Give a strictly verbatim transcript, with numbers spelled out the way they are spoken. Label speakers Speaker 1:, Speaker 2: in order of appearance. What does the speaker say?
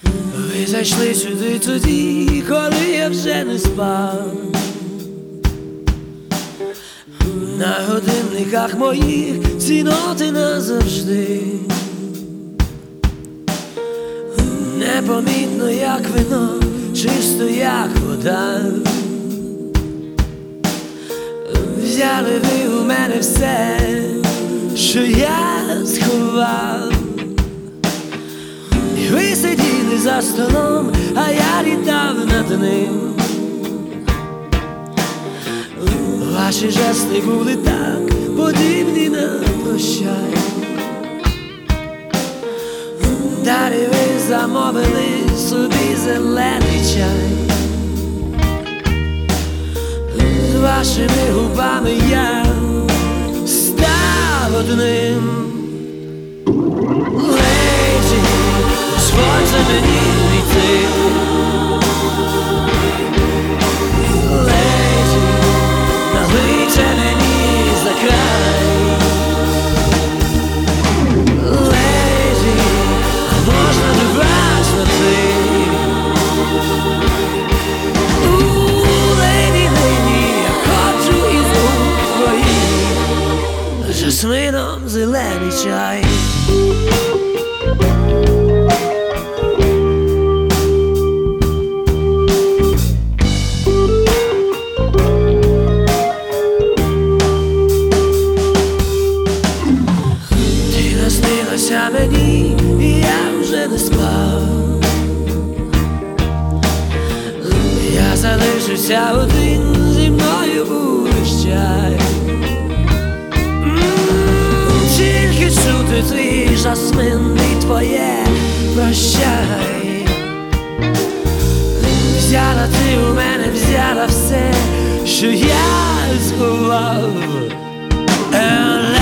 Speaker 1: Ви зайшли сюди тоді, коли я вже не спав. На годинниках моїх ці ноти назавжди. Непомітно, як вино, чисто, як вода. Взяли ви у мене все, що я сховав. І ви сиділи за столом, а я літав над ним. Ваші жести були так подібні на прощай. Далі ви замовили собі зелений чай. З вашими губами я став одним. Леді, дозвольте мені війти. Леді, налийте мені за край. Леді, а можна до вас на ти? Леді, леді, я хочу із рук твоїх жасмином зелений чай. Наснилося мені, і я вже не спав. Я залишився один, зі мною будеш чай. Тільки чути твій жасмин і твоє прощай. Взяла ти у мене, взяла все, що я сховав.